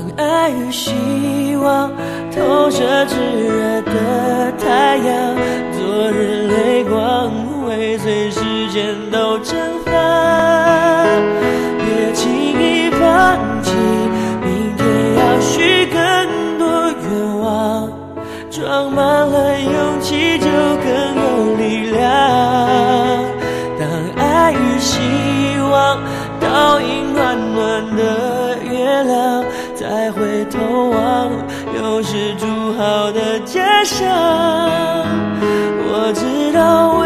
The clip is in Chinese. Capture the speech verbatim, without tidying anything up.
爱与希望投射炙热的太阳，昨日泪光会随时间都蒸发，别轻易放弃，明天要许更多愿望，装满了勇气就更有力量。当爱与希望倒映暖暖的月亮，再回头望，又是筑好的家乡。我知道